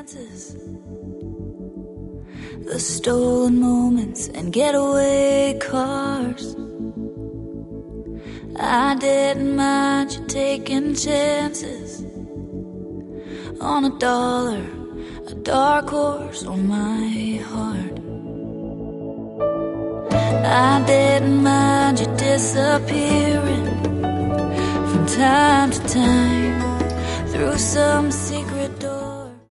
chances, the stolen moments and getaway cars. I didn't mind you taking chances on a dollar, a dark horse on my heart. I didn't mind you disappearing from time to time through some secret